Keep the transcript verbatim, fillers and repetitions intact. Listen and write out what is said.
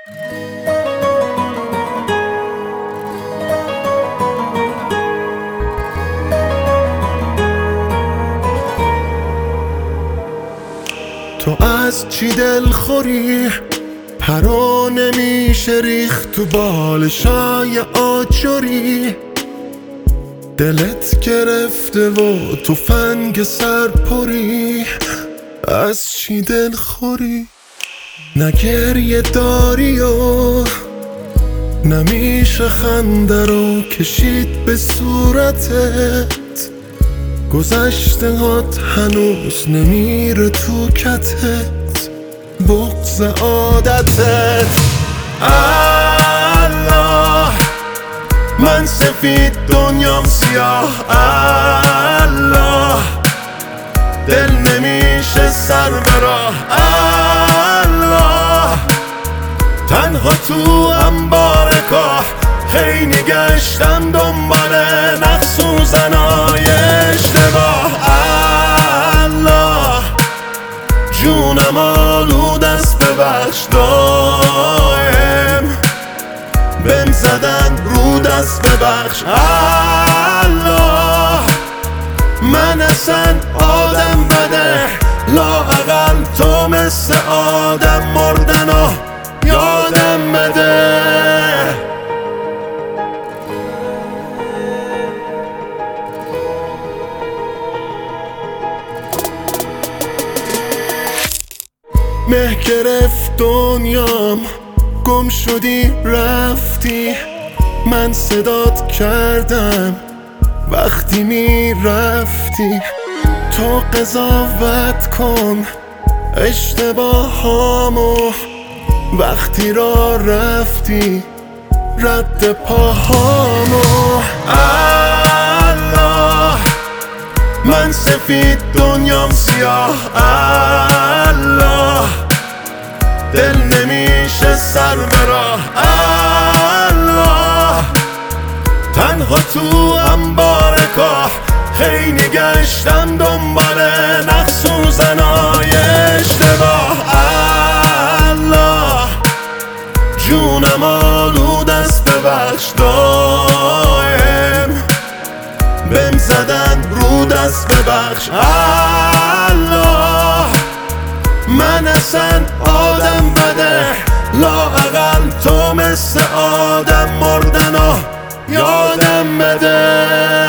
تو از چی دلخوری؟ پرا نمیشه ریخت تو بالشای آجری، دلت گرفته و تو فنگ سرپری. از چی دلخوری؟ نه گریه داری و نمیشه خنده رو کشید به صورتت، گذشته هات هنوز نمیره تو کتت، بغض عادتت. الله من سفید دنیام سیاه، الله دل نمیشه سر براه، الله تنها تو انبار کاه، خیلی گشتم دنبال نقص و زنای اشتباه. الله جونم آلود است ببخش، دایم بهم زدن رو دست ببخش. الله من اصلا آدم بده، لااقل تو مثل آدم مردن و یادم بده. مه گرفت دنیام، گم شدی رفتی، من صدات کردم وقتی می رفتی. تو قضاوت کن اشتباهامو، وقتی را رفتی رد پاهامو. الله من سفید دنیام سیاه، الله دل نمیشه سر براه، الله تنها تو انبار کاه، خیلی گشتم دنبال نقص و زنای اشتباه. الله جونم آلود است ببخش، دایم بهم زدن رو دست ببخش. الله من اصلا آدم بده، لااقل تو مثل آدم مردن و یادم بده.